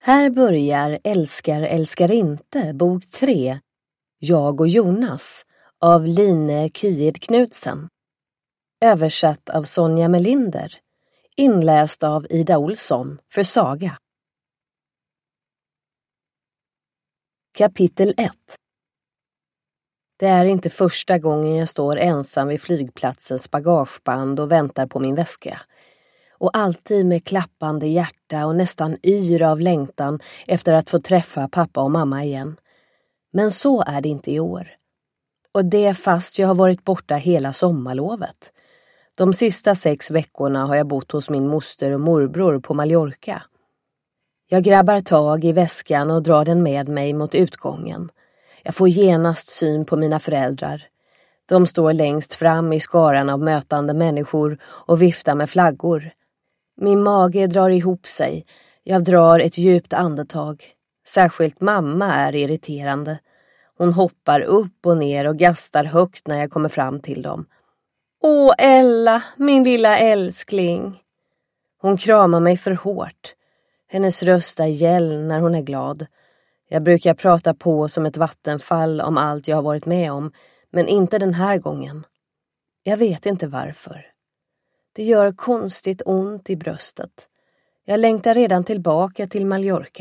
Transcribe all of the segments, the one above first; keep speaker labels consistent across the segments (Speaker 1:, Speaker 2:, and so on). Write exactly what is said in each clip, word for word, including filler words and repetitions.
Speaker 1: Här börjar Älskar, älskar inte, bok tre, Jag och Jonas, av Line Kyed Knudsen. Översatt av Sonja Melinder. Inläst av Ida Olsson för Saga. Kapitel ett. Det är inte första gången jag står ensam vid flygplatsens bagageband och väntar på min väska. Och alltid med klappande hjärta och nästan yr av längtan efter att få träffa pappa och mamma igen. Men så är det inte i år. Och det fast jag har varit borta hela sommarlovet. De sista sex veckorna har jag bott hos min moster och morbror på Mallorca. Jag grabbar tag i väskan och drar den med mig mot utgången. Jag får genast syn på mina föräldrar. De står längst fram i skaran av mötande människor och viftar med flaggor. Min mage drar ihop sig. Jag drar ett djupt andetag. Särskilt mamma är irriterande. Hon hoppar upp och ner och gastar högt när jag kommer fram till dem. Åh, Ella, min lilla älskling. Hon kramar mig för hårt. Hennes röst är gäll när hon är glad. Jag brukar prata på som ett vattenfall om allt jag har varit med om, men inte den här gången. Jag vet inte varför. Det gör konstigt ont i bröstet. Jag längtar redan tillbaka till Mallorca.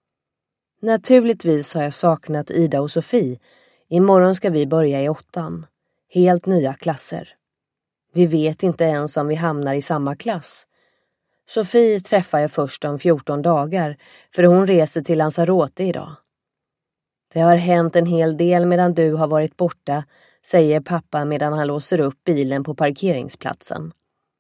Speaker 1: Naturligtvis har jag saknat Ida och Sofie. Imorgon ska vi börja i åttan. Helt nya klasser. Vi vet inte ens om vi hamnar i samma klass. Sofie träffar jag först om fjorton dagar, för hon reser till Lanzarote idag. Det har hänt en hel del medan du har varit borta, säger pappa medan han låser upp bilen på parkeringsplatsen.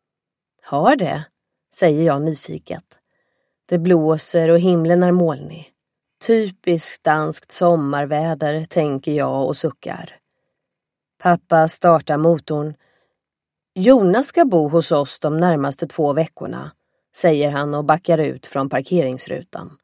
Speaker 1: Har det? Säger jag nyfiket. Det blåser och himlen är molnig. Typiskt danskt sommarväder, tänker jag och suckar. Pappa startar motorn. Jonas ska bo hos oss de närmaste två veckorna, säger han och backar ut från parkeringsrutan.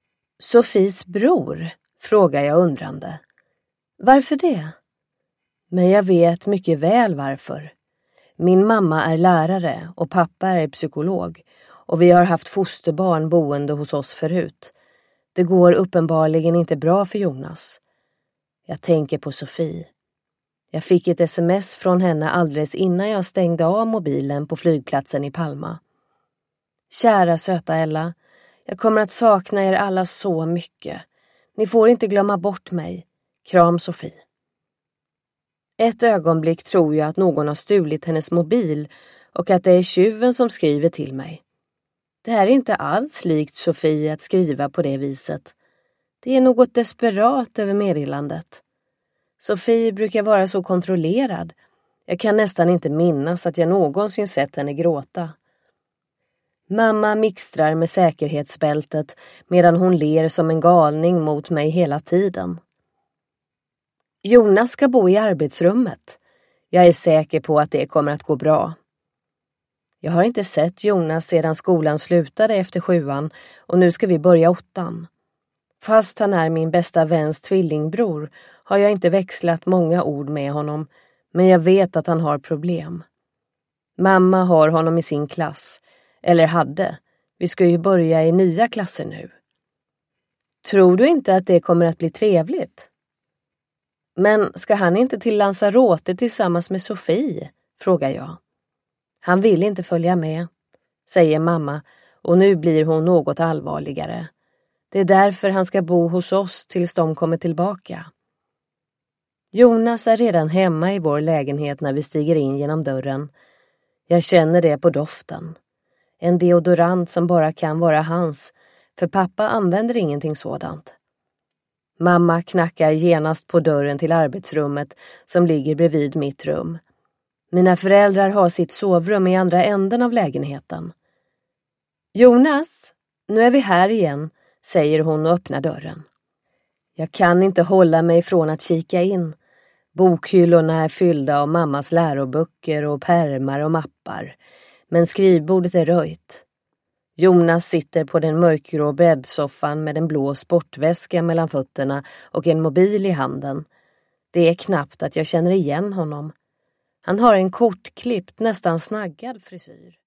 Speaker 1: Sofies bror, frågar jag undrande. Varför det? Men jag vet mycket väl varför. Min mamma är lärare och pappa är psykolog och vi har haft fosterbarn boende hos oss förut. Det går uppenbarligen inte bra för Jonas. Jag tänker på Sofie. Jag fick ett sms från henne alldeles innan jag stängde av mobilen på flygplatsen i Palma. Kära söta Ella, jag kommer att sakna er alla så mycket. Ni får inte glömma bort mig. Kram Sofie. Ett ögonblick tror jag att någon har stulit hennes mobil och att det är tjuven som skriver till mig. Det här är inte alls likt Sofie att skriva på det viset. Det är något desperat över meddelandet. Sofie brukar vara så kontrollerad. Jag kan nästan inte minnas att jag någonsin sett henne gråta. Mamma mixtrar med säkerhetsbältet medan hon ler som en galning mot mig hela tiden. Jonas ska bo i arbetsrummet. Jag är säker på att det kommer att gå bra. Jag har inte sett Jonas sedan skolan slutade efter sjuan och nu ska vi börja åttan. Fast han är min bästa väns tvillingbror har jag inte växlat många ord med honom, men jag vet att han har problem. Mamma har honom i sin klass, eller hade. Vi ska ju börja i nya klasser nu. Tror du inte att det kommer att bli trevligt? Men ska han inte till Lanzarote tillsammans med Sofie? Frågar jag. Han vill inte följa med, säger mamma, och nu blir hon något allvarligare. Det är därför han ska bo hos oss tills de kommer tillbaka. Jonas är redan hemma i vår lägenhet när vi stiger in genom dörren. Jag känner det på doften. En deodorant som bara kan vara hans, för pappa använder ingenting sådant. Mamma knackar genast på dörren till arbetsrummet som ligger bredvid mitt rum. Mina föräldrar har sitt sovrum i andra änden av lägenheten. Jonas, nu är vi här igen, säger hon och öppnar dörren. Jag kan inte hålla mig från att kika in. Bokhyllorna är fyllda av mammas läroböcker och pärmar och mappar. Men skrivbordet är röjt. Jonas sitter på den mörkgrå bäddsoffan med en blå sportväska mellan fötterna och en mobil i handen. Det är knappt att jag känner igen honom. Han har en kortklippt, nästan snaggad frisyr.